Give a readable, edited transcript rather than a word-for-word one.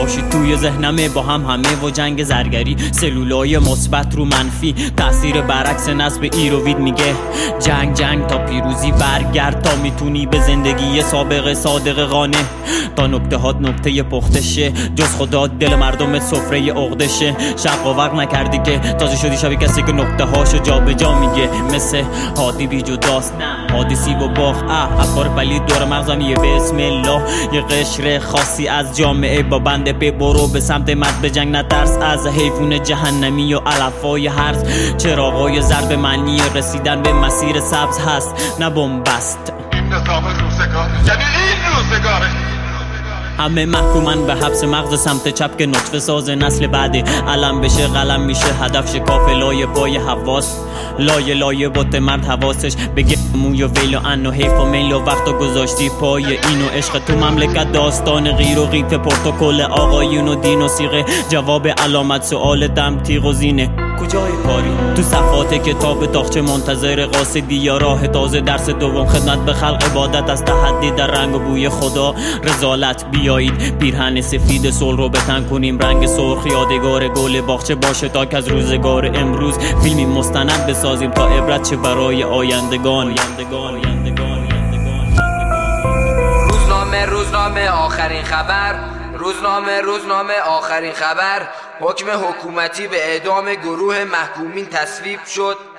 جاشی توی ذهنمه با همه و جنگ زرگری، سلولای مثبت رو منفی، تاثیر برعکس نسب ایروید میگه جنگ تا پیروزی، برگرد تا میتونی به زندگی سابقه صادقانه، تا نکته هات نکته پختشه، جز خدا دل مردم سفره عقدشه. شق و وق نکردی که تازه شدی شبیه کسی که نکته هاشو جا به جا میگه، مثل هادی بی جداست حادثی و باخ افکار پلید دور مغزم یه بسم الله، یه قشر خاصی از جامعه با بنده پی برو به سمت مرد به جنگ نترس، از حیوان جهنمی و علفای هرز، چراغای زرد معنی رسیدن به مسیر سبز هست نه بنبست. این نظام روزگار یعنی این روزگاره، همه محکومن به حبس مغز سمت چپ که نطفه ساز نسل بعده، علم بشه قلم میشه هدف شکاف لایه پای حواس، لایه بوت مرد حواسش بگه موی و ویل و ان و حیف و میل و وقت و گذاشتی پای اینو عشق تو مملکت، داستان غیر و غیف پروتکل آقایون و دین و سیغه، جواب علامت سوال دم تیغ و زینه کجای کاری تو صفحات کتاب تاخچه منتظر قاصدی یا راه تازه، درس دوم خدمت به خلق عبادت از تحدی در رنگ و بوی خدا رسالت بیایید، پیرهن سفید صلح رو بتن کنیم رنگ سرخ، یادگار گل باغچه باشه تا که از روزگار امروز فیلمی مستند بسازیم تا عبرت چه برای آیندگان. روزنامه آخرین خبر، روزنامه آخرین خبر، حکم حکومتی به اعدام گروه محکومین تصویب شد.